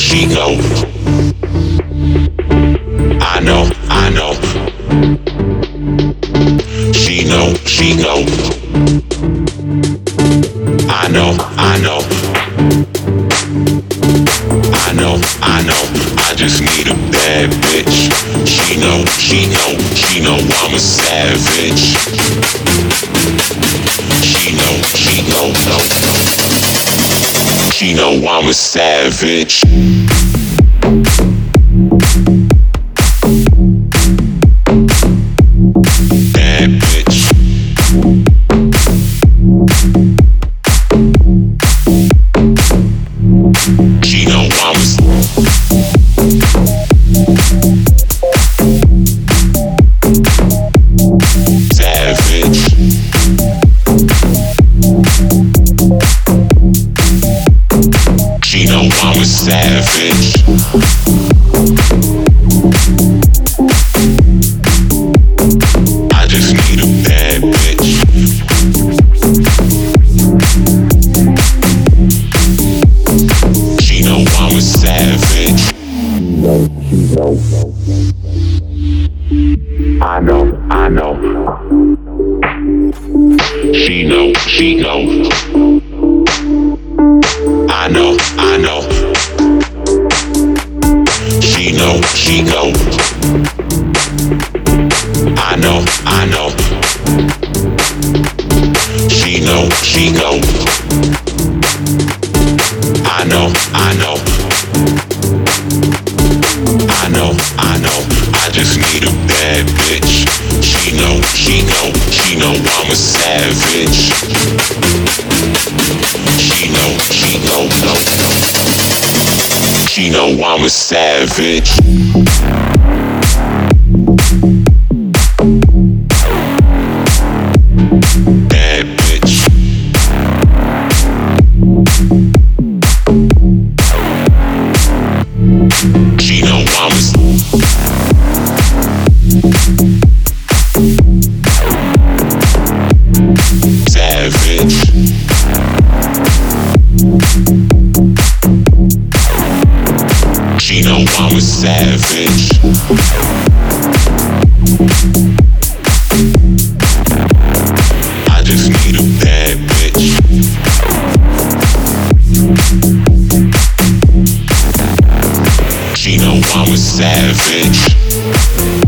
she know. I know, I know. She know, she know. I know, I know. I know, I know. I just need a bad bitch. She know, she know. She know I'm a savage. She know, she know. She know I'm a savage. Bad bitch. She know I'm a savage. She know I'm a savage. I just need a bad bitch. She know I'm a savage. I know, I know. She know, she know. I know, I know. She know, she know. I know, I know. She know, she know. I know, I know. I know, I know. I just need a bad bitch. She know, she know. She know I'm a savage. She know, she know. She know I'm a savage. Bad bitch. She know I'm a savage. She know I'm a savage. I just need a bad bitch. She know I'm a savage.